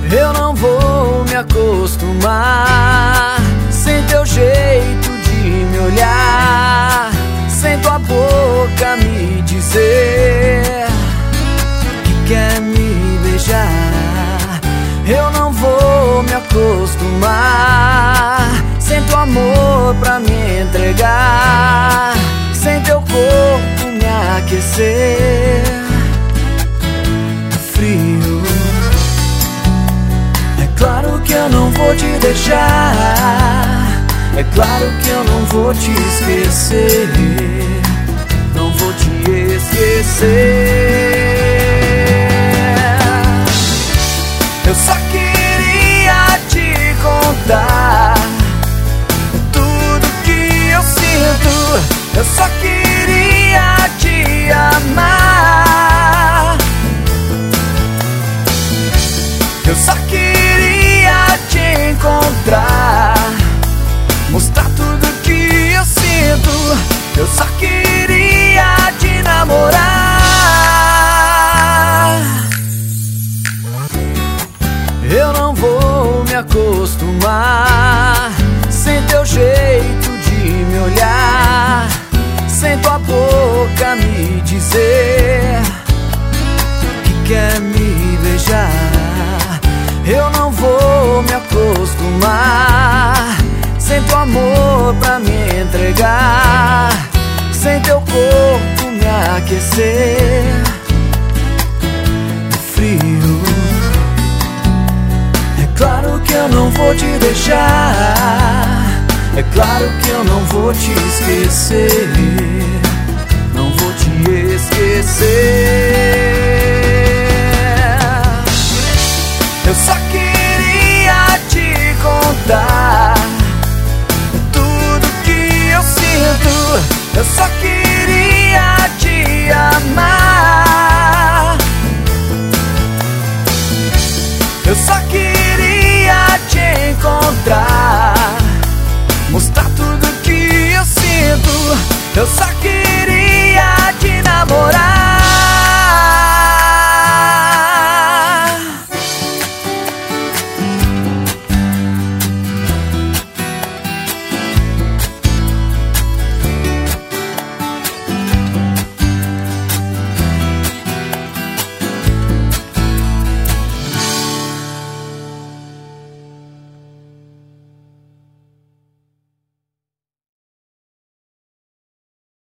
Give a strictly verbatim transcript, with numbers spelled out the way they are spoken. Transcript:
Eu não vou me acostumar sem teu jeito de me olhar, sem tua boca me dizer que quer me beijar. Eu não vou me acostumar sem teu amor pra me entregar, sem teu corpo me aquecer. Frio, é claro que eu não vou te deixar, é claro que eu não vou te esquecer, não vou te esquecer. Eu só queria te contar tudo que eu sinto, eu só queria te amar, eu só queria te encontrar, mostrar tudo que eu sinto, eu só queria te namorar. Eu não vou me acostumar sem teu jeito de me olhar, sem tua boca me dizer que quer me beijar. Eu não vou me acostumar sem teu amor pra me entregar, sem teu corpo me aquecer. Frio, é claro que eu não vou te deixar, é claro que eu não vou te esquecer, não vou te esquecer. Eu só queria te contar tudo que eu sinto, eu só queria te amar, eu só queria te encontrar, mostrar tudo que eu sinto, eu só queria te namorar.